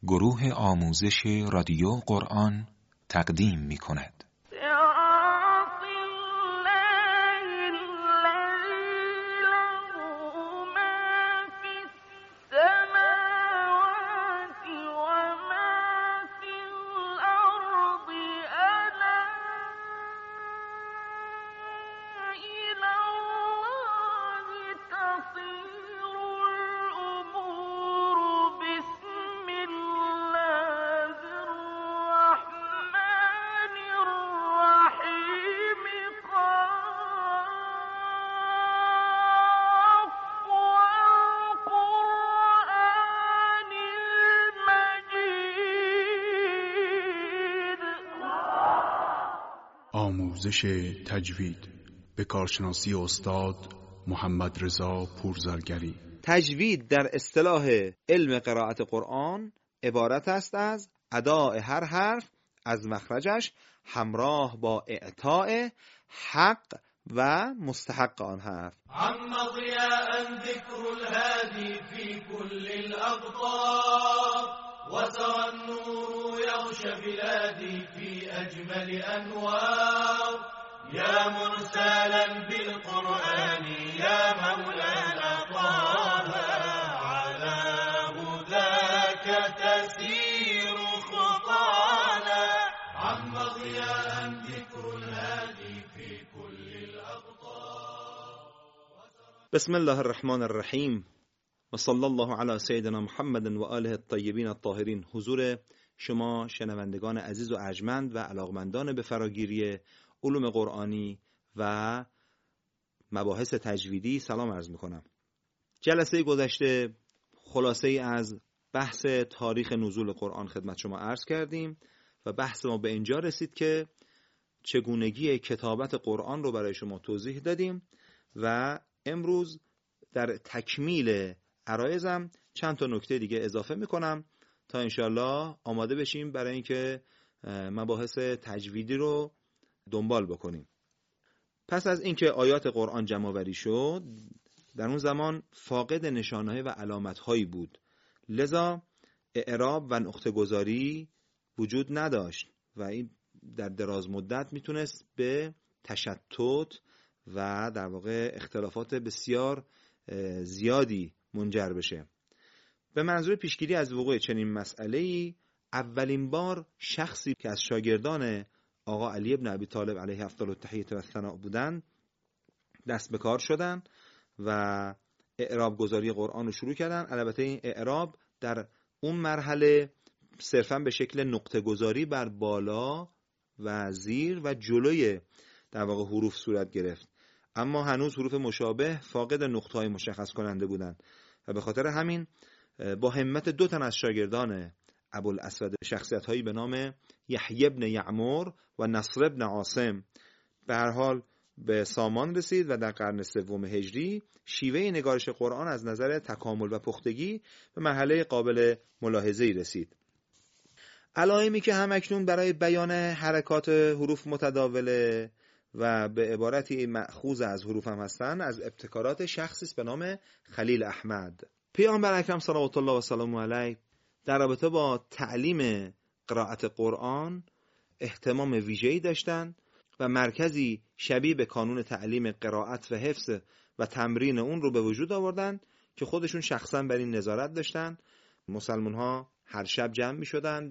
گروه آموزش رادیو قرآن تقدیم می کند. آموزش تجوید به کارشناسی استاد محمد رضا پورزرگری. تجوید در اصطلاح علم قرائت قرآن عبارت است از اداء هر حرف از مخرجش همراه با اعطاء حق و مستحق آن حرف. عم ضیاء ذکر الهادی فی کل الاقطار وسرى النور يغشى بلادي في أجمل أنوار يا مرسلا بالقرآن يا مولانا طه على هداك تسير خطانا عم ضياء ذكر الهادي في كل الأقطار. بسم الله الرحمن الرحیم و صلی الله علی سیدنا محمد و آله الطیبین الطاهرین. حضور شما شنوندگان عزیز و ارجمند و علاقمندان به فراگیری علوم قرآنی و مباحث تجویدی سلام عرض میکنم. جلسه گذشته خلاصه ای از بحث تاریخ نزول قرآن خدمت شما عرض کردیم و بحث ما به اینجا رسید که چگونگی کتابت قرآن رو برای شما توضیح دادیم و امروز در تکمیل عرایزم چند تا نکته دیگه اضافه میکنم تا انشالله آماده بشیم برای اینکه مباحث تجویدی رو دنبال بکنیم. پس از اینکه آیات قرآن جمع‌آوری شد، در اون زمان فاقد نشانه‌های و علامت‌هایی بود، لذا اعراب و نقطه گذاری وجود نداشت و این در دراز مدت میتونست به تشتت و در واقع اختلافات بسیار زیادی منجر بشه. به منظور پیشگیری از وقوع چنین مسئله‌ای اولین بار شخصی که از شاگردان آقا علی ابن ابی طالب علیه افضل التحیة و الثناء بودن دست به کار شدن و اعراب گذاری قرآن رو شروع کردن. البته این اعراب در اون مرحله صرفا به شکل نقطه گذاری بر بالا و زیر و جلوی در واقع حروف صورت گرفت، اما هنوز حروف مشابه فاقد نقطه‌های مشخص کننده بودند و به خاطر همین با همت دو تن از شاگردان ابوالاسود شخصیت‌هایی به نام یحیی ابن یعمر و نصر ابن عاصم به هر حال به سامان رسید و در قرن سوم هجری شیوه نگارش قرآن از نظر تکامل و پختگی به مرحله قابل ملاحظه‌ای رسید. علائمی که همکنون برای بیان حرکات حروف متداوله و به عبارتی مأخوذ از حروف هم هستن از ابتکارات شخصی است به نام خلیل احمد. پیامبر اکرم صلوات الله و سلامه علیه در رابطه با تعلیم قرائت قرآن اهتمام ویژه‌ای داشتند و مرکزی شبیه به کانون تعلیم قرائت و حفظ و تمرین اون رو به وجود آوردن که خودشون شخصا بر این نظارت داشتن. مسلمان ها هر شب جمع می شدن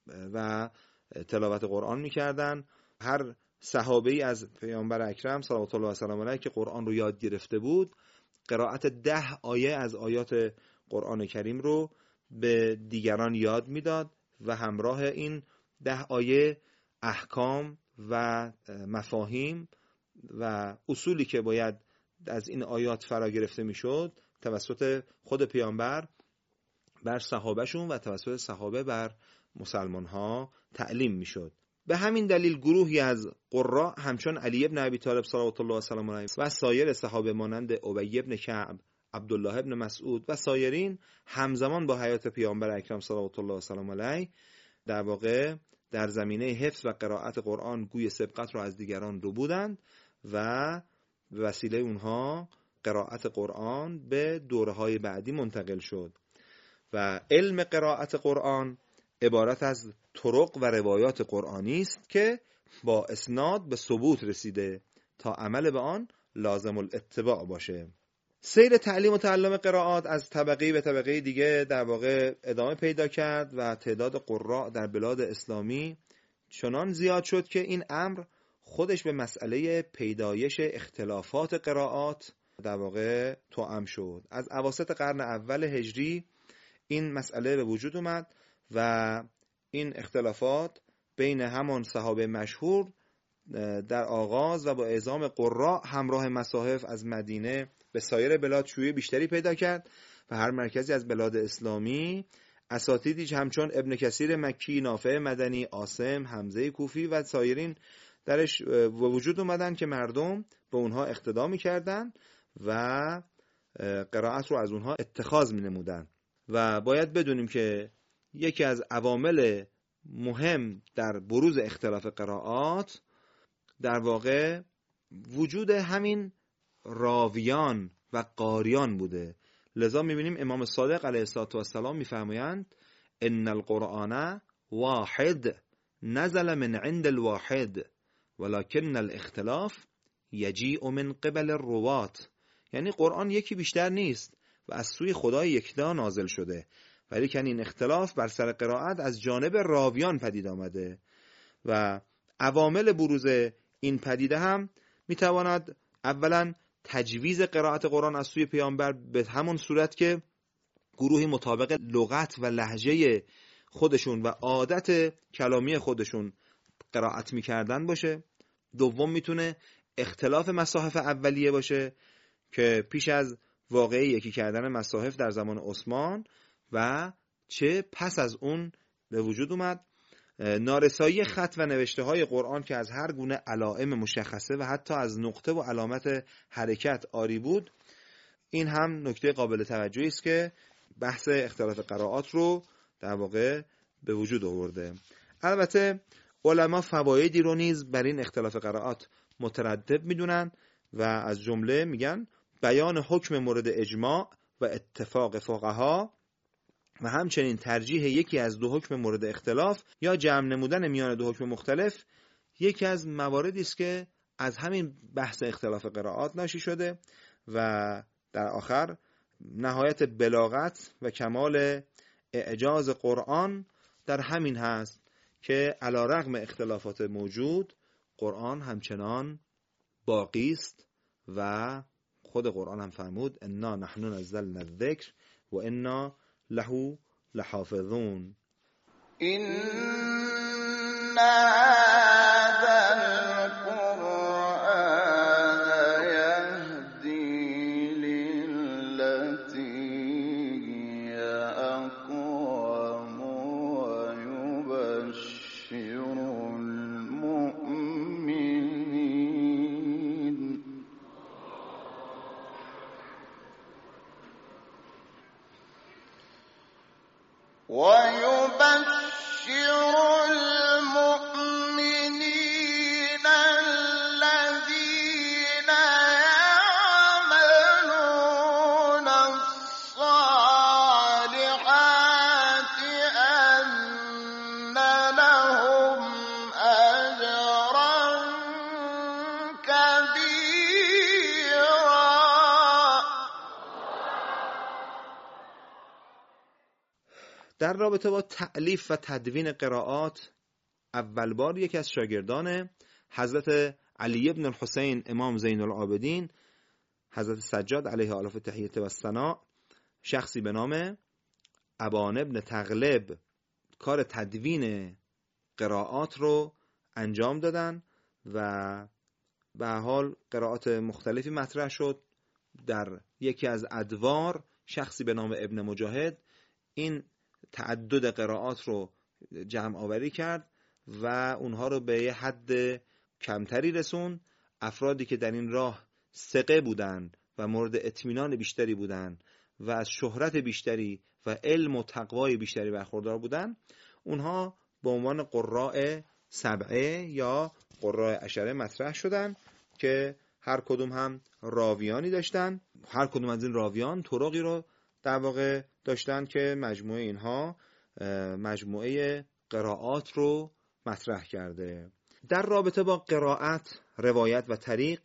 و تلاوت قرآن می کردن. هر صحابه‌ای از پیامبر اکرم صلوات الله و سلامه علیه که قرآن رو یاد گرفته بود قرائت 10 آیه از آیات قرآن کریم رو به دیگران یاد میداد و همراه این 10 آیه احکام و مفاهیم و اصولی که باید از این آیات فرا گرفته میشد توسط خود پیامبر بر صحابهشون و توسط صحابه بر مسلمان ها تعلیم میشد. به همین دلیل گروهی از قراء همچون علی ابن ابی طالب صلوات الله و سلامه علیه و سایر صحابه مانند ابی ابن کعب، عبدالله ابن مسعود و سایرین همزمان با حیات پیامبر اکرم صلوات الله و سلامه علیه در واقع در زمینه حفظ و قرائت قرآن گوی سبقت را از دیگران رو بودند و به وسیله اونها قرائت قرآن به دوره‌های بعدی منتقل شد. و علم قرائت قرآن عبارت از طرق و روایات قرآنی است که با اسناد به ثبوت رسیده تا عمل به آن لازم الاتباع باشه. سیر تعلیم و تعلم قرائات از طبقه به طبقه دیگه در واقع ادامه پیدا کرد و تعداد قراء در بلاد اسلامی چنان زیاد شد که این امر خودش به مسئله پیدایش اختلافات قرائات در واقع توأم شد. از اواسط قرن اول هجری این مسئله به وجود اومد و این اختلافات بین همان صحابه مشهور در آغاز و با اعزام قراء همراه مصاحف از مدینه به سایر بلاد شیوع بیشتری پیدا کرد و هر مرکزی از بلاد اسلامی اساتیدی همچون ابن کثیر مکی، نافع مدنی، عاصم، حمزه کوفی و سایرین درش وجود اومدن که مردم به اونها اقتدا می‌کردن و قرائت رو از اونها اتخاذ می‌نمودن. و باید بدونیم که یکی از عوامل مهم در بروز اختلاف قرائات در واقع وجود همین راویان و قاریان بوده. لذا می‌بینیم امام صادق علیه السلام می‌فرمایند ان القرآن واحد نزل من عند الواحد ولكن الاختلاف یجیء من قبل الروات. یعنی قرآن یکی بیشتر نیست و از سوی خدای یکتا نازل شده، ولی که این اختلاف بر سر قرائت از جانب راویان پدید آمده و عوامل بروز این پدیده هم میتواند اولا تجویز قرائت قرآن از سوی پیامبر به همون صورت که گروهی مطابق لغت و لهجه خودشون و عادت کلامی خودشون قرائت میکردن باشه. دوم میتونه اختلاف مصاحف اولیه باشه که پیش از واقعه یکی کردن مصاحف در زمان عثمان و چه پس از اون به وجود اومد. نارسایی خط و نوشته های قرآن که از هر گونه علائم مشخصه و حتی از نقطه و علامت حرکت عاری بود، این هم نکته قابل توجهی است که بحث اختلاف قرائات رو در واقع به وجود آورده. البته علما فوایدی رو نیز بر این اختلاف قرائات مترتب میدونن و از جمله میگن بیان حکم مورد اجماع و اتفاق فقها و همچنین ترجیح یکی از دو حکم مورد اختلاف یا جمع نمودن میان دو حکم مختلف یکی از مواردی است که از همین بحث اختلاف قرائات ناشی شده و در آخر نهایت بلاغت و کمال اعجاز قرآن در همین هست که علی رغم اختلافات موجود قرآن همچنان باقی است و خود قرآن هم فرمود انا نحن نزلنا الذکر و انا له لحافظون. این هذا القرآن یهدی للتی هی اقوم و یبشر المؤمنین. ويبشر المؤمنين الذين يعملون الصالحات أن لهم أجرا كبيرا. در رابطه با تألیف و تدوین قرائات اول بار یکی از شاگردان حضرت علی ابن الحسین امام زین العابدین حضرت سجاد علیه آلاف تحیه و ثنا، شخصی به نام ابان ابن تغلب کار تدوین قرائات رو انجام دادن و به حال قرائات مختلفی مطرح شد. در یکی از ادوار شخصی به نام ابن مجاهد این تعدد قرائات رو جمع آوری کرد و اونها رو به یه حد کمتری رسون. افرادی که در این راه ثقه بودن و مورد اطمینان بیشتری بودن و از شهرت بیشتری و علم و تقوای بیشتری برخوردار بودن، اونها به عنوان قراء سبعه یا قراء عشره مطرح شدن که هر کدوم هم راویانی داشتن. هر کدوم از این راویان طرقی رو در واقع داشتن که مجموعه اینها مجموعه قرائات رو مطرح کرده. در رابطه با قرائت، روایت و طریق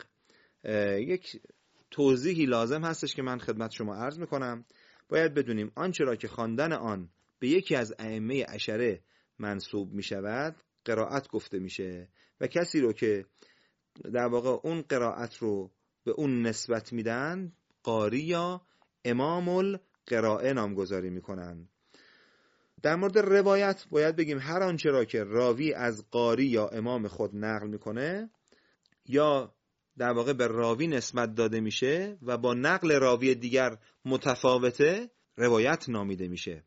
یک توضیحی لازم هستش که من خدمت شما عرض میکنم. باید بدونیم آنچه را که خواندن آن به یکی از ائمه عشره منسوب میشود قرائت گفته میشه و کسی رو که در واقع اون قرائت رو به اون نسبت میدن قاری یا امام القراءه نامگذاری میکنن. در مورد روایت باید بگیم هر آنچه را که راوی از قاری یا امام خود نقل میکنه یا در واقع به راوی نسبت داده میشه و با نقل راوی دیگر متفاوته روایت نامیده میشه.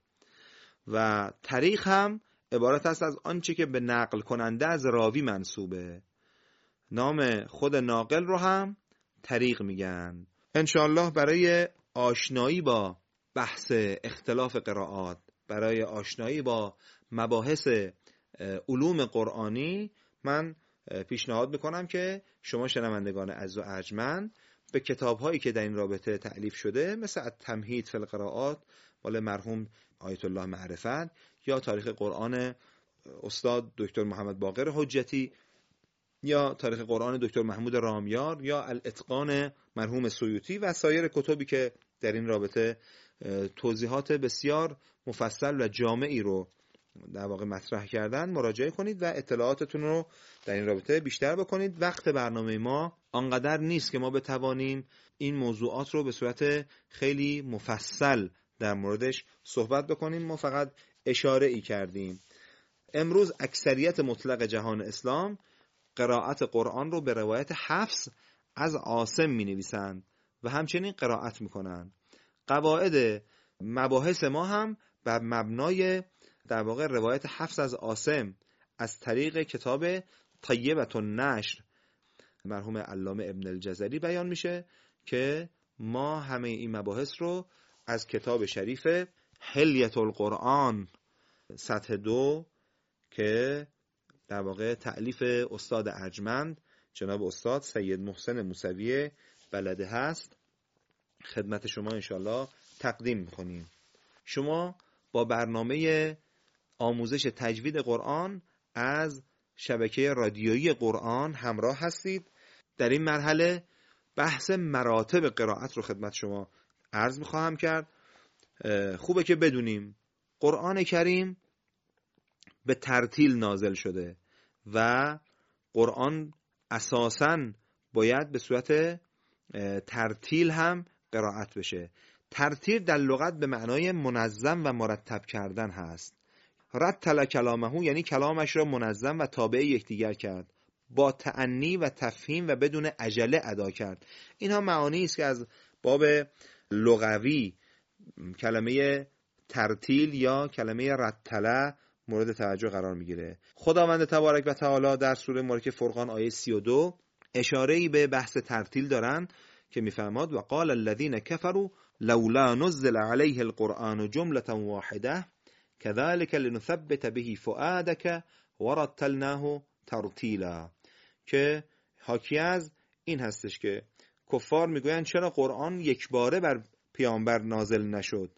و طریق هم عبارت است از آنچه که به نقل کننده از راوی منسوبه. نام خود ناقل رو هم طریق میگن. انشاءالله برای آشنایی با بحث اختلاف قرائات، برای آشنایی با مباحث علوم قرآنی، من پیشنهاد میکنم که شما شنوندگان عزیز و ارجمند به کتاب‌هایی که در این رابطه تألیف شده مثل التمهید فی القراءات مال مرحوم آیت الله معرفت یا تاریخ قرآن استاد دکتر محمد باقر حجتی یا تاریخ قرآن دکتر محمود رامیار یا الاتقان مرحوم سیوطی و سایر کتبی که در این رابطه توضیحات بسیار مفصل و جامعی رو در واقع مطرح کردن مراجعه کنید و اطلاعاتتون رو در این رابطه بیشتر بکنید. وقت برنامه ما آنقدر نیست که ما بتوانیم این موضوعات رو به صورت خیلی مفصل در موردش صحبت بکنیم. ما فقط اشاره ای کردیم. امروز اکثریت مطلق جهان اسلام قرائت قرآن رو به روایت حفص از عاصم می نویسند و همچنین قرائت می کنند. قواعد مباحث ما هم بر مبنای در واقع روایت حفص از عاصم از طریق کتاب طیبة النشر مرحوم علامه ابن الجزری بیان میشه که ما همه این مباحث رو از کتاب شریف حلیة القرآن سطح 2 که در واقع تألیف استاد ارجمند جناب استاد سید محسن موسوی بلده هست خدمت شما انشالله تقدیم میکنیم. شما با برنامه آموزش تجوید قرآن از شبکه رادیویی قرآن همراه هستید. در این مرحله بحث مراتب قرائت رو خدمت شما عرض میخواهم کرد. خوبه که بدونیم قرآن کریم به ترتیل نازل شده و قرآن اساساً باید به صورت ترتیل هم قرائت بشه. ترتیل در لغت به معنای منظم و مرتب کردن هست. رتل کلامه یعنی کلامش را منظم و تابع یکدیگر کرد، با تأنی و تفهیم و بدون عجله ادا کرد. اینها معانی است که از باب لغوی کلمه ترتیل یا کلمه رتله مورد توجه قرار میگیره. خداوند تبارک و تعالی در سوره مبارکه فرقان آیه 32 اشاره‌ای به بحث ترتیل دارن که میفرماد و قال الذين كفروا لولا نزل عليه القرآن جملة واحدة كذلك لنثبت به فؤادك ورتلناه ترتیلا، که حاکی از این هستش که کفار میگویند چرا قرآن یک باره بر پیامبر نازل نشد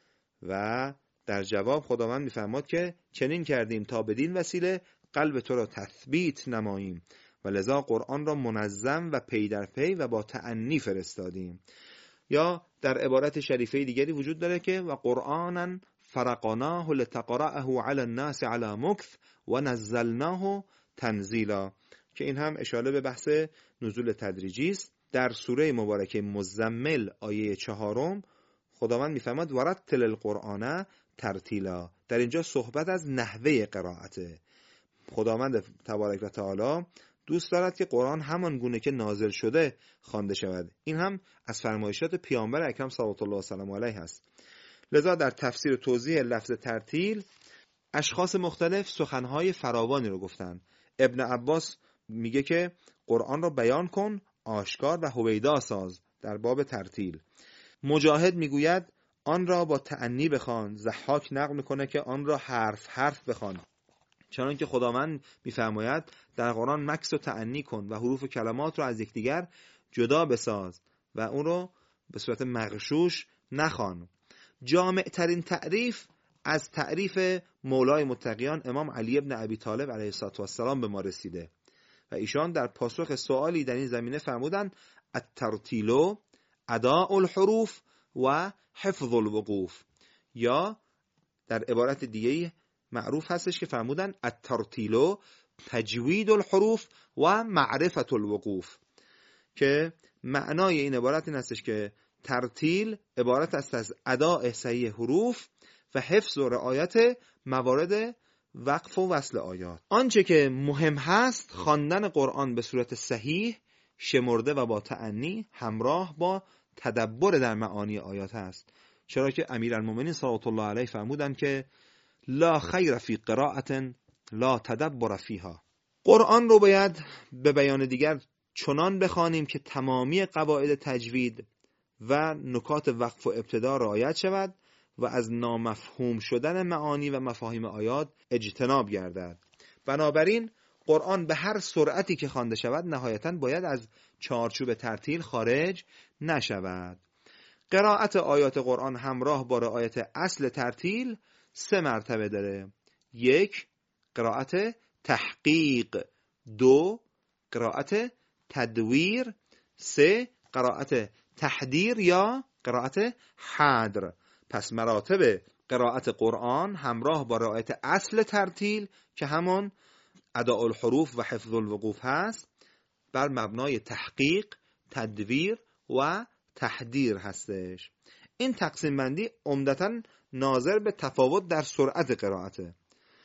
و در جواب خداوند میفرماد که چنین کردیم تا بدین وسیله قلب تو را تثبیت نماییم و لذا قرآن را منظم و پی در پی و با تأنی فرستادیم. یا در عبارت شریفه دیگری وجود داره که و قرآنا فرقناه لتقرأه علی الناس علی مکث و نزلناه تنزیلا، که این هم اشاره به بحث نزول تدریجی است. در سوره مبارکه مزمل آیه 4 خداوند میفرماد ورتل القرآن ترتیلا. در اینجا صحبت از نحوه قرائته. خداوند تبارک و تعالی دوست دارد که قرآن همان گونه که نازل شده خوانده شود. این هم از فرمایشات پیامبر اکرم صلوات الله وسلم علیه است. لذا در تفسیر و توضیح لفظ ترتیل اشخاص مختلف سخنهای فراوانی رو گفتن. ابن عباس میگه که قرآن رو بیان کن، آشکار و هویدا ساز در باب ترتیل. مجاهد میگوید آن را با تأنی بخوان. ضحاک نقل میکنه که آن را حرف حرف بخوان، چنان که خداوند میفرماید در قرآن مکث و تأنی کن و حروف و کلمات رو از یکدیگر جدا بساز و اون رو به صورت مغشوش نخوان. جامع ترین تعریف از تعریف مولای متقیان امام علی ابن ابی طالب علیه السلام به ما رسیده و ایشان در پاسخ سوالی در این زمینه فرمودند الترتیل اداء الحروف و حفظ الوقوف، یا در عبارت دیگه معروف هستش که فرمودن الترتیل تجوید الحروف و معرفت الوقوف، که معنای این عبارت این هستش که ترتیل عبارت است از اداء صحیح حروف و حفظ و رعایت موارد وقف و وصل آیات. آنچه که مهم هست خواندن قرآن به صورت صحیح، شمرده و با تأنی همراه با تدبر در معانی آیات است، چرا که امیرالمومنین صلوات الله علیه فرمودند که لا خیر فی قراءة لا تدبر فیها. قرآن رو باید به بیان دیگر چنان بخوانیم که تمامی قواعد تجوید و نکات وقف و ابتدا رعایت شود و از نامفهوم شدن معانی و مفاهیم آیات اجتناب گردد. بنابراین قرآن به هر سرعتی که خوانده شود نهایتاً باید از چارچوب ترتیل خارج نشود. قرائت آیات قرآن همراه با رعایت اصل ترتیل 3 مرتبه داره. 1 قرائت تحقیق، 2 قرائت تدویر، 3 قرائت تحدیر یا قرائت حدر. پس مراتب قرائت قرآن همراه با رعایت اصل ترتیل که همون اداء الحروف و حفظ الوقوف هست بر مبنای تحقیق، تدویر و تحدیر هستش. این تقسیم بندی عمدتاً ناظر به تفاوت در سرعت قرائته،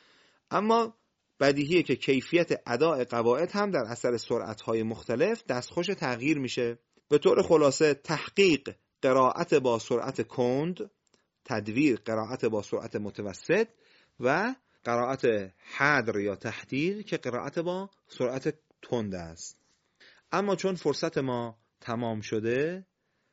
اما بدیهیه که کیفیت اداء قواعد هم در اثر سرعت‌های مختلف دستخوش تغییر میشه. به طور خلاصه تحقیق قرائت با سرعت کند، تدویر قرائت با سرعت متوسط و قرائت حدر یا تحدیر که قرائت با سرعت تند است. اما چون فرصت ما تمام شده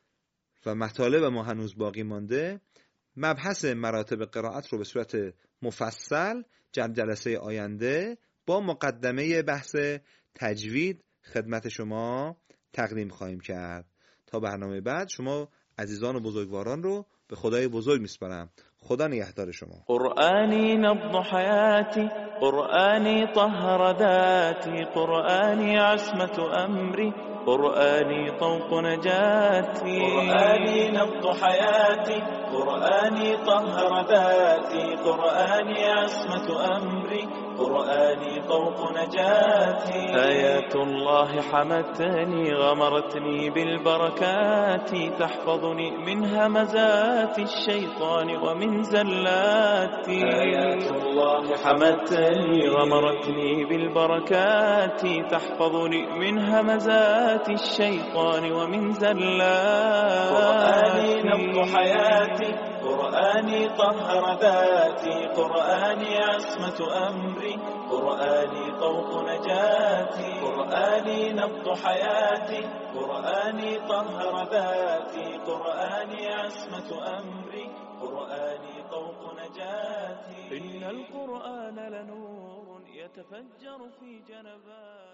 و مطالب ما هنوز باقی مانده، مبحث مراتب قرائت رو به صورت مفصل جلسه آینده با مقدمه بحث تجوید خدمت شما تقدیم خواهیم کرد. تا برنامه بعد شما عزیزان و بزرگواران رو به خدای بزرگ میسپارم. خدا نگهدار شما. قرآنی نبض حیاتی، قرآنی طهر ذاتی، قرآنی عصمت امری، قرآنی طوق نجاتی. قرآنی نبض حیاتی، قرآنی طهر ذاتی، قرآنی عصمت امری، قرآني طوق نجاتي. آيات الله حمتني غمرتني بالبركات، تحفظني من همزات الشيطان ومن زلاتي. آيات الله حمتني غمرتني بالبركات، تحفظني من همزات الشيطان ومن زلاتي. قرآني نبض حياتي، قرآني طهر ذاتي، قرآني عصمة أمري، قرآني طوق نجاتي. قرآني نبض حياتي، قرآني طهر ذاتي، قرآني عصمة أمري، قرآني طوق نجاتي. إن القرآن لنور يتفجر في جنبات